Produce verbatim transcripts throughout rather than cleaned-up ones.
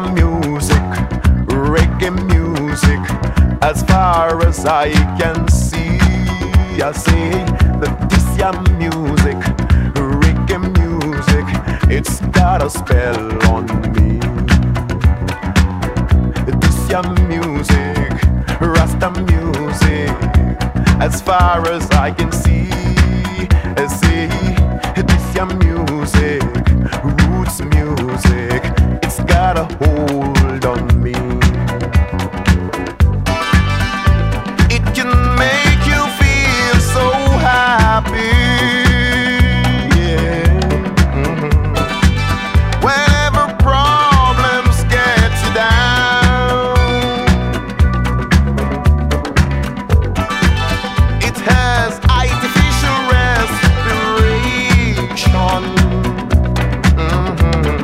music, reggae music, as far as I can see. I say that this ya music, reggae music, it's got a spell on me. This ya music, Rasta music, as far as I can see. I say this ya music, roots music, it's got a hold on me. It can make you feel so happy, yeah. Mm-hmm. Whenever problems get you down, it has artificial respiration. Mm-hmm.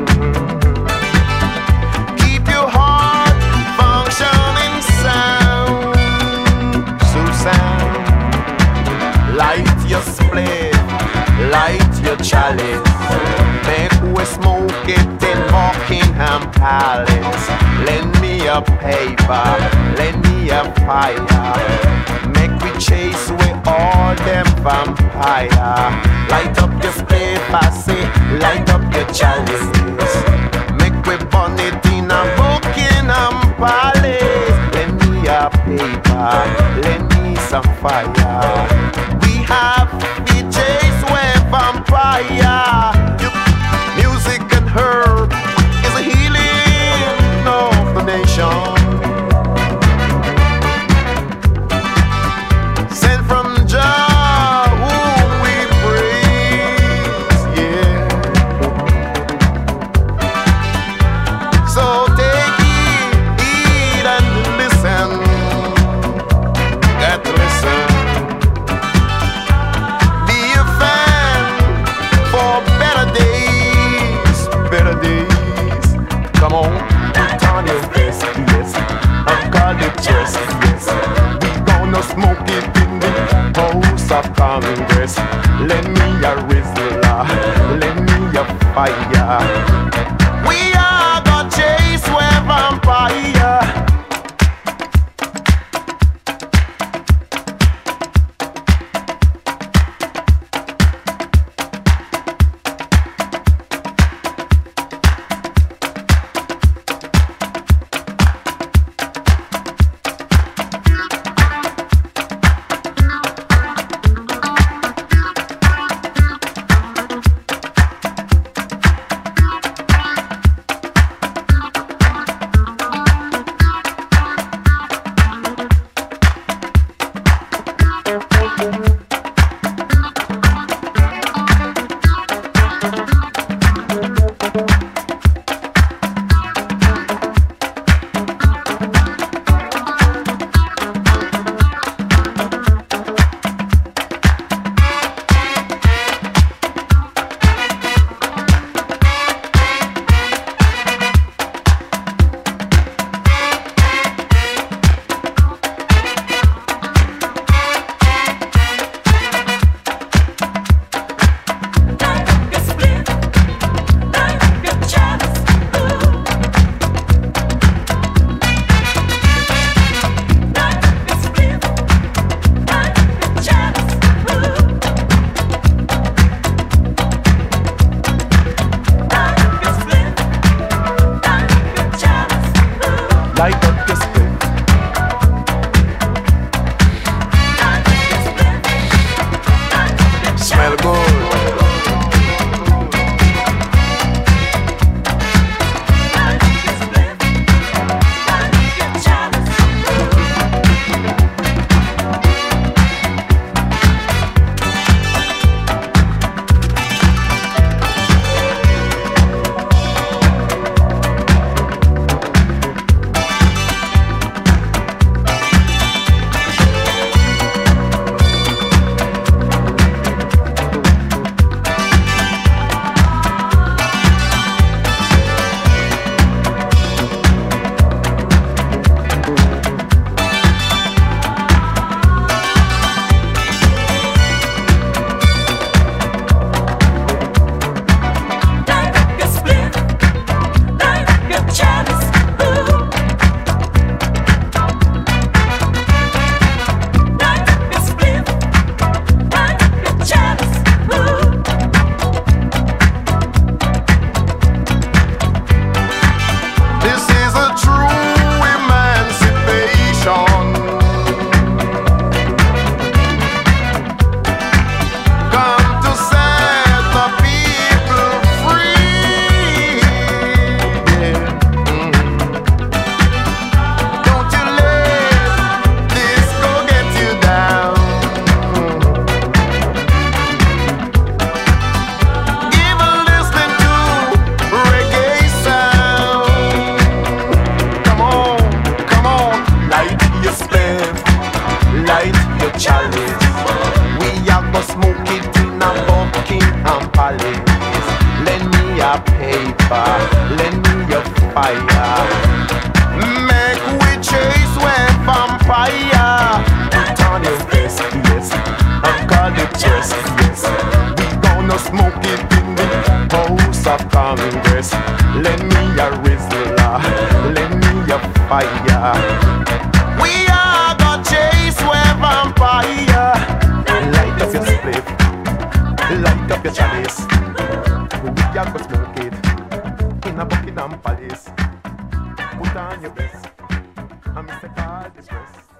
Keep your heart functioning sound, so sound. Light your split, light your chalice. Make we smoke it in Buckingham Palace. Lend me a paper, lend me a fire. Make we chase away all them vampire. Light up your split, I say, light up your chalice. Make we burn it in a Buckingham Palace. Lend me a paper, lend me some fire. We have the chase away vampire. Music and herb is a healing of the nation. Sent from Jah, whom we praise, yeah. So take heed, heed and listen. Got to listen. Be a fan for better days, better days. Come on, put on your vest, yes. I've got it just, yes. We gonna smoke it in the House of Congress. Lend me a Rizla, lend me a fire. We are gonna chase where vampire. Make we chase where vampire. Put on your best, yes, and call it chest, yes. We gonna smoke it in the House of Congress. Lend me a Rizla, lend me a fire. We are gonna chase where vampire. Light up your split, light up your chalice. We are gonna smoke it in a Buckingham Palace. Put on your best, and Mister Call distress.